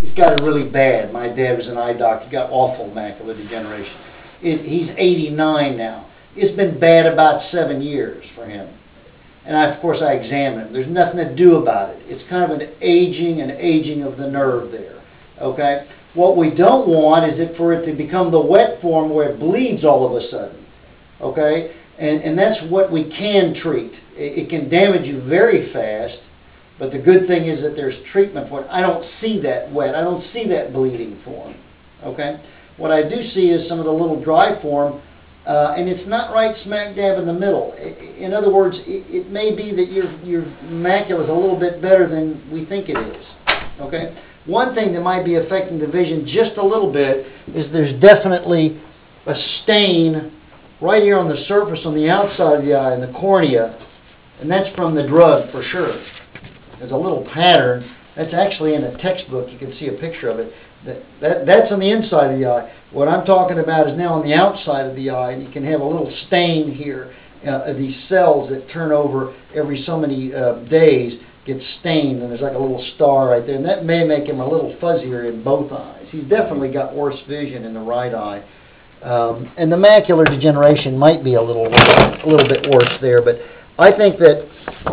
He's got it really bad. My dad was an eye doctor. He got awful macular degeneration. He's 89 now. It's been bad about 7 years for him. And of course I examined him. There's nothing to do about it. It's kind of an aging of the nerve there. Okay? What we don't want is for it to become the wet form where it bleeds all of a sudden. Okay? And that's what we can treat. It can damage you very fast, but the good thing is that there's treatment for it. I don't see that wet. I don't see that bleeding form. Okay? What I do see is some of the little dry form, and it's not right smack dab in the middle. In other words, it may be that your macula is a little bit better than we think it is. Okay? One thing that might be affecting the vision just a little bit is there's definitely a stain right here on the surface on the outside of the eye in the cornea, and that's from the drug for sure. There's a little pattern. That's actually in a textbook. You can see a picture of it. That's on the inside of the eye. What I'm talking about is now on the outside of the eye, and you can have a little stain here. These cells that turn over every so many days get stained, and there's like a little star right there, and that may make him a little fuzzier in both eyes. He's definitely got worse vision in the right eye. And the macular degeneration might be a little bit worse there, but I think that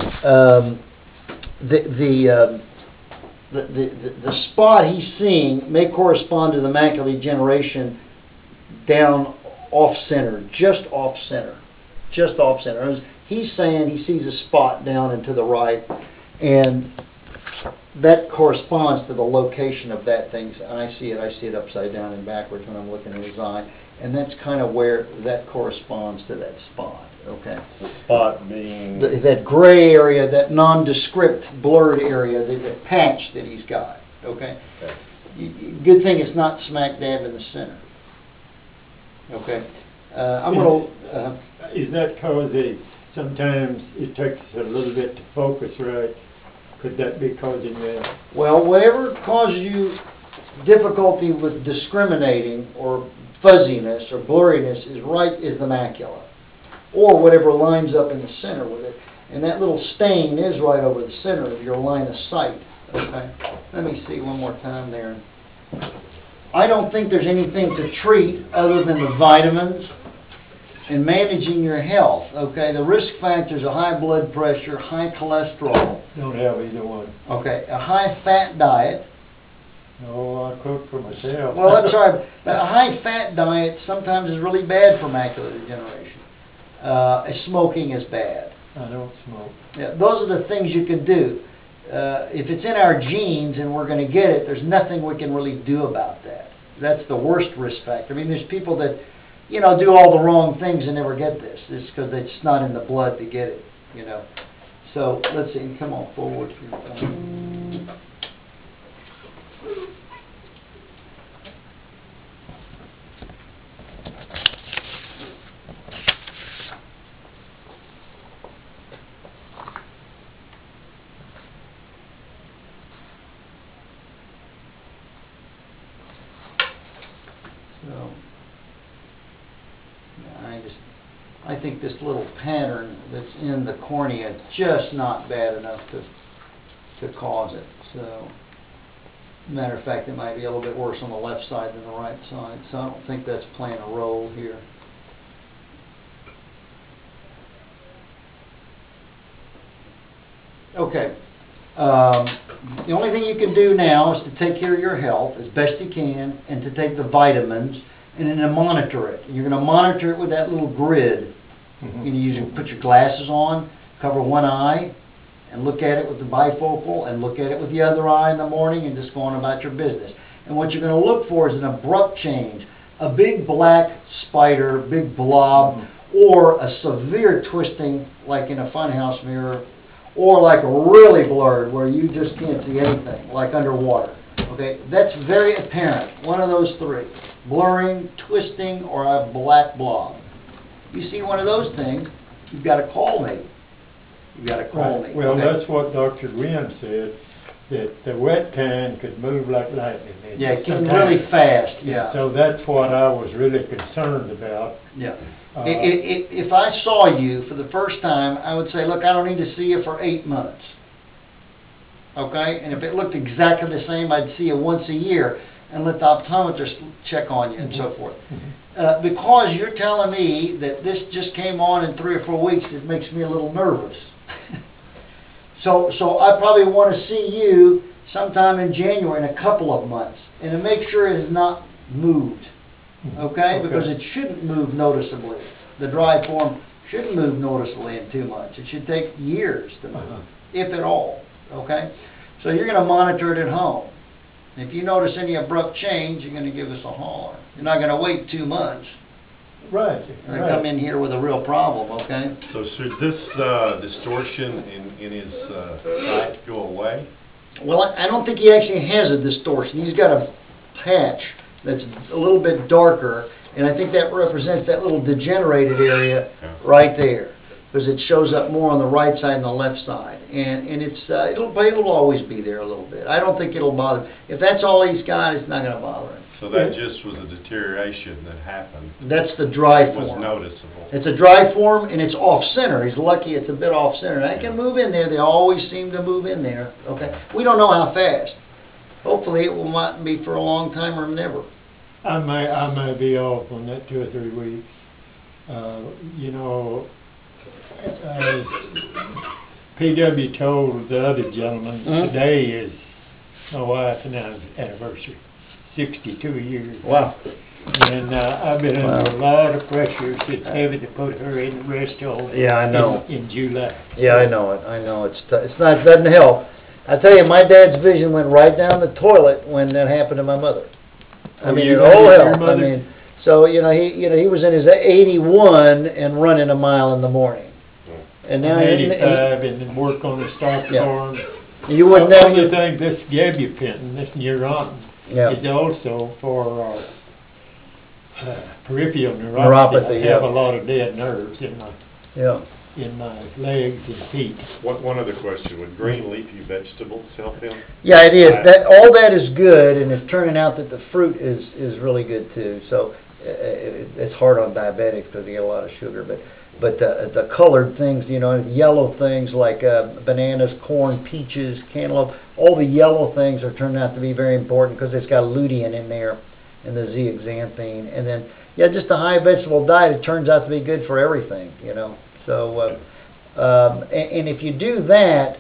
the spot he's seeing may correspond to the macular degeneration down off center, just off center. He's saying he sees a spot down and to the right, and that corresponds to the location of that thing. And I see it upside down and backwards when I'm looking at his eye, and that's kind of where that corresponds to that spot. Okay. The spot being that gray area, that nondescript, blurred area, the patch that he's got. Okay. Good thing it's not smack dab in the center. Okay. I'm going to. Is that because sometimes it takes a little bit to focus right? Could that be causing that? Well, whatever causes you difficulty with discriminating or fuzziness or blurriness is the macula, or whatever lines up in the center with it. And that little stain is right over the center of your line of sight. Okay. Let me see one more time there. I don't think there's anything to treat other than the vitamins and managing your health. Okay. The risk factors are high blood pressure, high cholesterol. Don't have either one. Okay. A high fat diet. No, I cook for myself. Well, that's all right. But a high fat diet sometimes is really bad for macular degeneration. Smoking is bad. I don't smoke. Yeah, those are the things you can do. If it's in our genes and we're going to get it, there's nothing we can really do about that. That's the worst risk factor. I mean, there's people that, do all the wrong things and never get this. It's because it's not in the blood to get it, So let's see. Come on forward here. I think this little pattern that's in the cornea is just not bad enough to cause it. So, matter of fact, it might be a little bit worse on the left side than the right side. So I don't think that's playing a role here. Okay. The only thing you can do now is to take care of your health as best you can, and to take the vitamins, and then to monitor it. And you're going to monitor it with that little grid. You put your glasses on, cover one eye, and look at it with the bifocal, and look at it with the other eye in the morning, and just go on about your business. And what you're going to look for is an abrupt change, a big black spider, big blob, or a severe twisting like in a funhouse mirror, or like really blurred where you just can't see anything, like underwater. Okay, that's very apparent. One of those three: blurring, twisting, or a black blob. You see one of those things, you've got to call me. You've got to call me. Well, okay? That's what Dr. Wynn said, that the wet kind could move like lightning. Yeah, it can really fast. Yeah. So that's what I was really concerned about. Yeah. If I saw you for the first time, I would say, look, I don't need to see you for 8 months. okay? And if it looked exactly the same, I'd see it once a year and let the optometrist check on you and so forth. Because you're telling me that this just came on in 3 or 4 weeks, it makes me a little nervous. So I probably want to see you sometime in January, in a couple of months, and to make sure it has not moved, okay? Because it shouldn't move noticeably. The dry form shouldn't move noticeably in 2 months. It should take years to move, if at all, okay? So you're going to monitor it at home. If you notice any abrupt change, you're going to give us a holler. You're not going to wait 2 months. Right. You're going to come in here with a real problem, okay? So should this distortion in his sight go away? Well, I don't think he actually has a distortion. He's got a patch that's a little bit darker, and I think that represents that little degenerated area right there, because it shows up more on the right side than the left side. And it'll always be there a little bit. I don't think it'll bother him. If that's all he's got, it's not going to bother him. So that just was a deterioration that happened. That's the dry Was form. noticeable. It's a dry form, and it's off center. He's lucky it's a bit off center. I can move in there. They always seem to move in there. Okay, we don't know how fast. Hopefully, it will not be for a long time or never. I may be off on that 2 or 3 weeks. You know, as PW told the other gentleman, today is my wife and I's anniversary, 62 years. Wow. And I've been under a lot of pressure since having to put her in the rest home. Yeah, I know. In July. Yeah, I know it. I know it's not. It doesn't help. I tell you, my dad's vision went right down the toilet when that happened to my mother. I mean, it all helped. I mean, so he was in his 81 and running a mile in the morning, and now 85 and work on the stock farm. You wouldn't The know. only thing, this gabapentin, this Neurontin, Yeah. is also for peripheral neuropathy. Neuropathy, I have yeah. a lot of dead nerves in Yeah. my legs and feet. One other question, would green leafy vegetables help him? Yeah, it is. That all that is good, and it's turning out that the fruit is really good too. So it's hard on diabetics because they get a lot of sugar. But the colored things, yellow things like bananas, corn, peaches, cantaloupe, all the yellow things are turning out to be very important because it's got lutein in there and the zeaxanthine. And then, just a high vegetable diet, it turns out to be good for everything, So, and if you do that,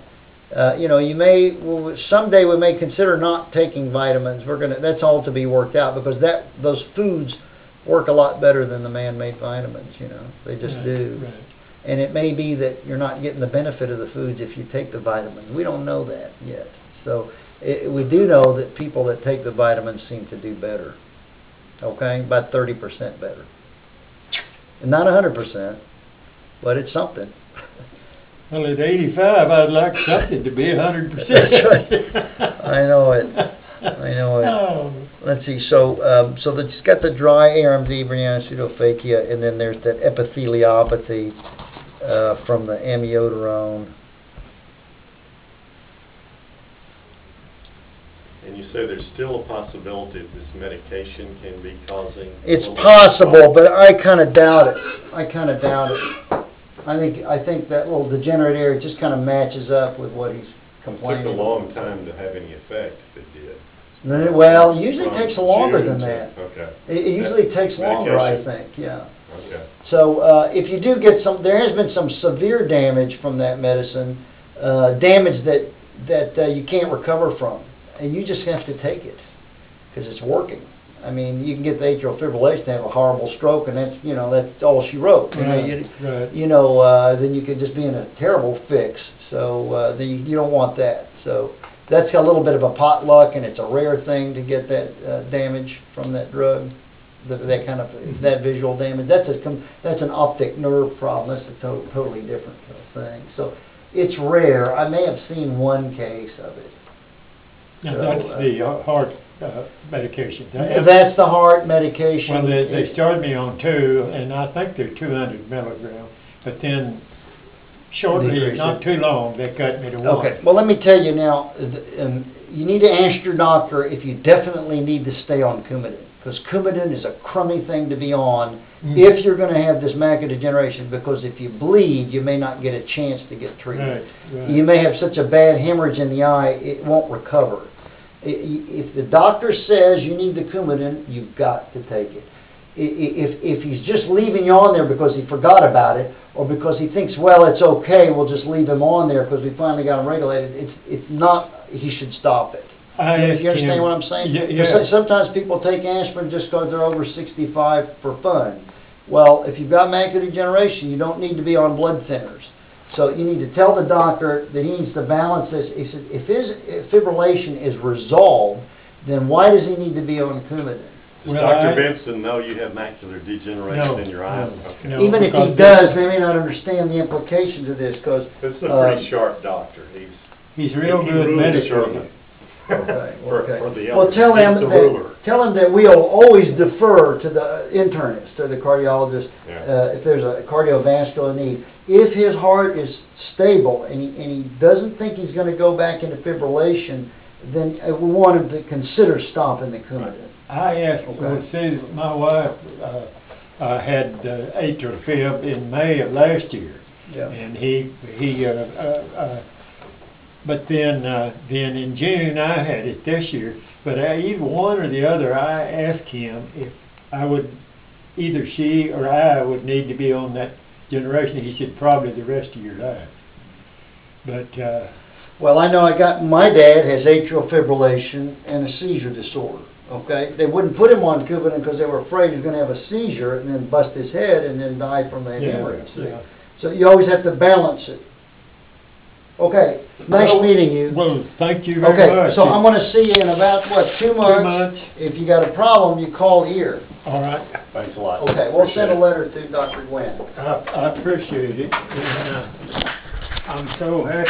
someday we may consider not taking vitamins. That's all to be worked out because those foods work a lot better than the man-made vitamins, they just do. Right. And it may be that you're not getting the benefit of the foods if you take the vitamins. We don't know that yet. So we do know that people that take the vitamins seem to do better, okay, about 30% better. And not 100%, but it's something. Well, at 85, I'd like something to be 100%. That's right. I know it. Oh. Let's see. So it's got the dry ARMD, Brianna pseudophakia, and then there's that epitheliopathy from the amiodarone. And you say there's still a possibility that this medication can be causing? It's possible, but I kind of doubt it. I think that little degenerate area just kind of matches up with what he's It complaining. took a long time to have any effect if it did. Well, it usually takes From longer June than to- that. Okay, It usually takes longer, I Medication. think, yeah. okay. So if you do get there has been some severe damage from that medicine, damage that you can't recover from, and you just have to take it because it's working. I mean, you can get the atrial fibrillation, have a horrible stroke, and that's all she wrote. Right. Then you could just be in a terrible fix. So then you don't want that. So that's a little bit of a potluck, and it's a rare thing to get that damage from that drug. That kind of that visual damage. That's an optic nerve problem. That's a totally different thing. So it's rare. I may have seen one case of it. Now, So, that's the heart medication. That's the heart medication. Well, they started me on 2, and I think they're 200 milligrams. But then shortly, Decrease not it. too long, they cut me to 1. Okay, well, let me tell you now, you need to ask your doctor if you definitely need to stay on Coumadin. because Coumadin is a crummy thing to be on if you're gonna have this macular degeneration, because if you bleed, you may not get a chance to get treated. Right. You may have such a bad hemorrhage in the eye, it won't recover. If the doctor says you need the Coumadin, you've got to take it. If he's just leaving you on there because he forgot about it, or because he thinks, well, it's okay, we'll just leave him on there because we finally got him regulated, it's not, he should stop it. You understand what I'm saying? Yeah. Because sometimes people take aspirin just because they're over 65 for fun. Well, if you've got macular degeneration, you don't need to be on blood thinners. So you need to tell the doctor that he needs to balance this. He said, if his fibrillation is resolved, then why does he need to be on Coumadin? Does Well, Dr. I- Benson know you have macular degeneration in your eye? Okay. No, Even if he because does, they may not understand the implications of this, because, This is a pretty sharp doctor. He's real he good rules medically. Sherman. okay, For okay. the Well, elders. tell He's him the ruler. that we'll always defer to the internist or the cardiologist Yeah. if there's a cardiovascular need. If his heart is stable and he doesn't think he's going to go back into fibrillation, then we want him to consider stopping the Coumadin. I asked, Okay. well, see, my wife had atrial fib in May of last year. Yeah. And but then in June I had it this year. But either one or the other, I asked him if I would, either she or I would need to be on that generation. He said probably the rest of your life. But Well, I know my dad has atrial fibrillation and a seizure disorder, okay? They wouldn't put him on Coumadin because they were afraid he was going to have a seizure and then bust his head and then die from the hemorrhage. yeah. So you always have to balance it. Okay, nice meeting you. Well, thank you very Okay, much. so I'm going to see you in about, what, 2 months? months. If you got a problem, you call here. All right, Thanks a lot. Okay, we'll send a Appreciate letter it. to Dr. Gwen. I appreciate it. And, I'm so happy.